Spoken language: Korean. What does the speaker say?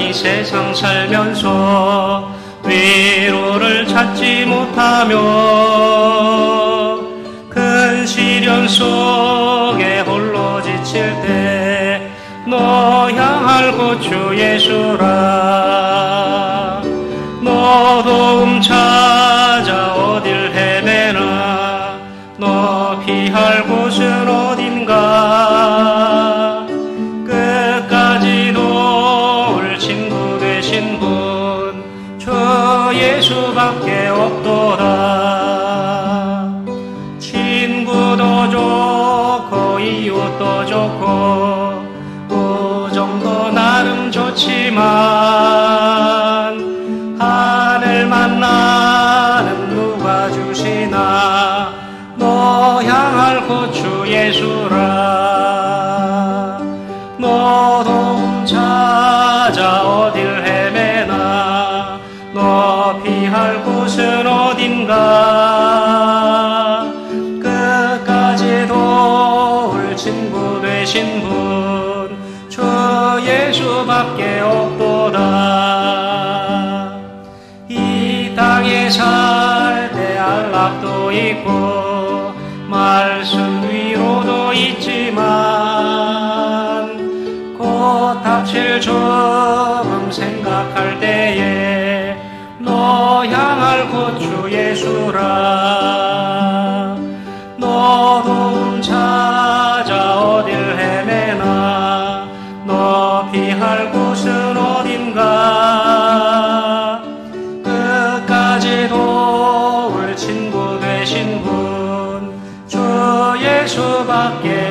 이 세상 살면서 위로를 찾지 못하며 큰 시련 속에 홀로 지칠 때 너 향할 곳 주 예수라. 너 도움 찾아 어딜 헤매나 너 피할 곳은 어딘가. 끝까지 도울 친구 되신 분 주 예수밖에 없도다. 친구도 좋고 이웃도 좋고 우정도 나름 좋지만 하늘만 나는 누가 주시나 너 향할 곳 주 예수라. 너 도움 찾아 어딜 헤매나 너 피할 곳은 어딘가. 끝까지 도울 친구 되신 분 주 예수밖에 없도다. 이 땅에 살 때 안락도 있고 말씀 위로도 있지만 곧 닥칠 죽음 생각할 때에 너 향할 곳 주 예수라. 너 도움 찾아 어딜 헤매나 너 피할 곳은 어딘가. 끝까지 도울 친구 되신 분 주 예수밖에